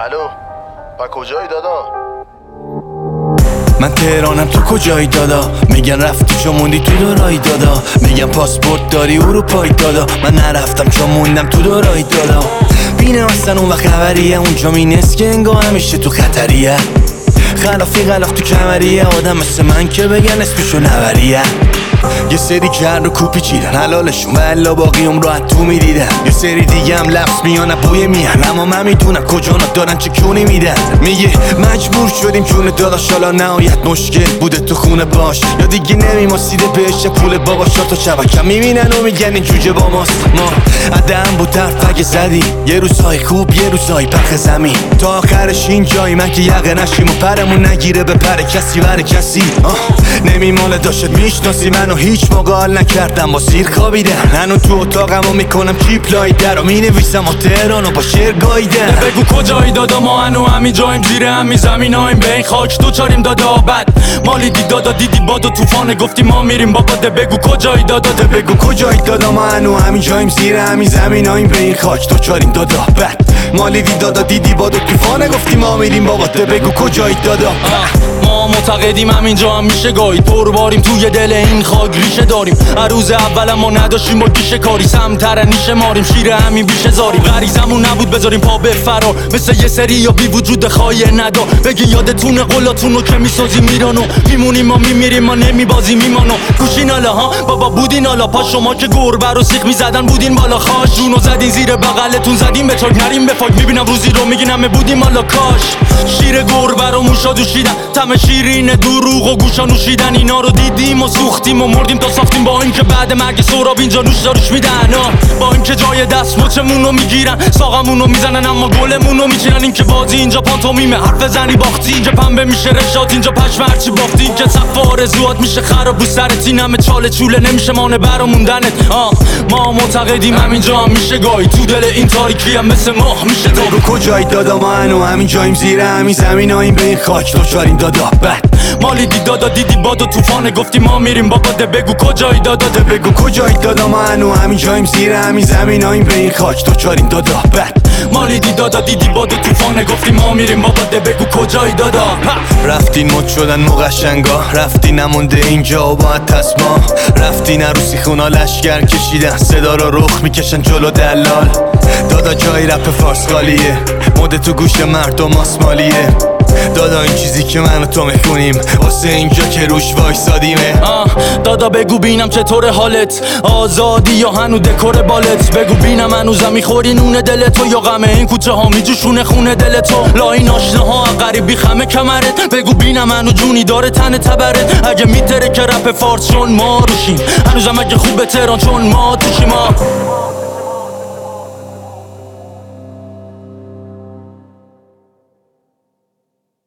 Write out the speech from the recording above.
الو با کجایی دادا؟ من تهرانم تو کجایی دادا؟ میگن رفتی چون موندی تو دورایی دادا. میگن پاسپورت داری اروپایی دادا. من نرفتم چون موندم تو دورایی دادا. بینم اصلا اون وقت خبریه اونجا مینست که انگاه همیشه تو خطریه. خلافی غلاف تو کمریه آدم مثل من که بگن اسمشو نوریه. یه سری کرد و کوپی چیدن حلالشون و الا باقی عمر رو تو میدیدن. یه سری دیگه هم لفظ میانه بوی میهن اما من میدونم کجا دارن چه کونی میدن. میگه مجبور شدیم جون داداش حالا نهایت مشکل بوده تو خونه باش یا دیگه نمیماسیده بهش پول بابا شاتو شبکم میبینن و میگن این جوجه با ماست. ما عدم بود درد اگه زدی یه روزهای خوب یه روزهای پخ زمین تا آخرش این جایی من که یقه نشیم و پرمون نگیره به پر کسی بر کسی. نمیماله داشت میشناسی منو هیچ موقع حال نکردم با سیر خوابیدن. هنو تو اتاقمو میکنم کیپلای در و مینویسم و تهرانو با شعر گاییدن. بگو کجایی دادا ما هنو همین جاییم زیر همین زمینایم به این خاک دوچاریم دادا. بد مالی دی دادا دیدی باد و طوفانه گفتی ما میریم بابا. بگو کجایی دادا بگو کجایی دادا ما هنو همین جاییم زیر همین زمینایم به این خاک دوچاریم دادا. بد مالی دی دادا دیدی باد و طوفانه گفتی ما میریم بابا. بگو کجایی دادا. ما معتقدیم همینجا هم میشه گاهی پر باریم توی دل این خاک ریشه داریم. روز اول ما نداشتیم با گیشه کاری سمتر نیشه ماریم شیر همین بیشه زاریم. غریزمون نبود بذاریم پا به فرار مثل یه سری یا بی وجود خواهی ندا. بگی یادتونه قولاتونو که میسازیم میرانو میمونیم ما میمیریم ما نمیبازیم میمانو. گوشین حالا ها بابا بودین حالا پا شما که گربه رو سیخ میزدن بودین بالا خاش جونو زدین زیر بغلتون زدیم به چاک نریم به فاک. میبینم روزی رو میگین همه بودیم حالا کاش شیر گربه رو موشا دوشیدن تم شیرین دروغ و گوشا نوشیدن. اینا رو دیدیم و سوختیم و مردیم تا ساختیم با اینکه بعد مرگ سهراب اینجا نوش داروش میدن. با اینکه جای دست مچمون رو میگیرن ساقمون رو میزنن اما گلمون رو میچینن. این که بازی اینجا پانتومیمه حرف زنی باختی اینجا پنبه میشه رشات اینجا پشم هرچی بافتی. این که سقف آرزوات میشه خراب رو سرت این همه چاله چوله نمیشه مانع برا موندنت. ما معتقدیم همینجا هم میشه گاهی تو دل این تاریکی هم مثل ماه میشه. بگو کجایی دادا ما هنو همین جاییم زیر همین زمینایم به این خاک دوچاریم دادا. بد مالی دی دادا دیدی باد و طوفانه گفتی ما میریم بابا. بگو کجایی دادا. بگو کجایی دادا ما هنو همین جاییم زیر همین زمینایم به این خاک دوچاریم دادا. بد مالی دی دادا دیدی باد و طوفانه گفتی ما میریم بابا. بگو کجایی دادا. رفتین مد شدن مقشنگا رفتی نمونده اینجا و باید تسما. رفتین عروسی خونا لشگر کشیدن صدا رو رخ میکشن جلو دلال. دادا جای رپ فارسقالیه مده تو گوش مردم آسمالیه. دادا این چیزی که من و تو میخونیم واسه اینجا که روش وایسادیمه. دادا بگو بینم چطور حالت آزادی یا هنو دکور بالت. بگو بینم هنوزم میخوری نون دل تو یا غمه این کوچه ها میجوشونه خونه دل تو. لا این آشناها غریبی خمه کمرت. بگو بینم هنو جونی داره تن تبرت. اگه میتره که رپ فارس چون ما روشیم هنوزم اگه خوبه تهران چون ما توشیم.